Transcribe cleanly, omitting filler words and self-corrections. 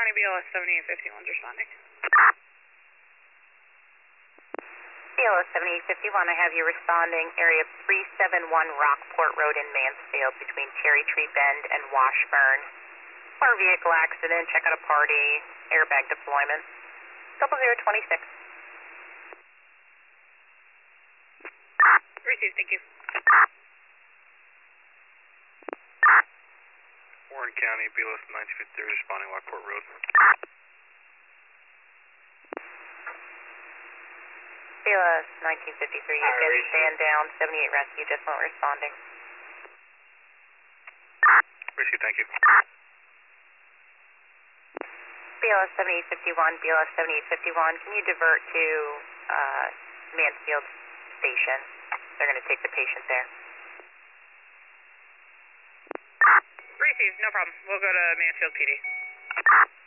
County BLS 7851 responding. BLS 7851, I have you responding area 371 Rockport Road in Mansfield between Cherry Tree Bend and Washburn. Motor vehicle accident, check out a party, airbag deployment. 0026. Received, thank you. Warren County, BLS 1953, responding Lockport Road. BLS 1953, you can stand down, 78 rescue, just not responding. Rescue, thank you. BLS 7851, BLS 7851, can you divert to Mansfield Station? They're going to take the patient there. Received, no problem. We'll go to Mansfield PD.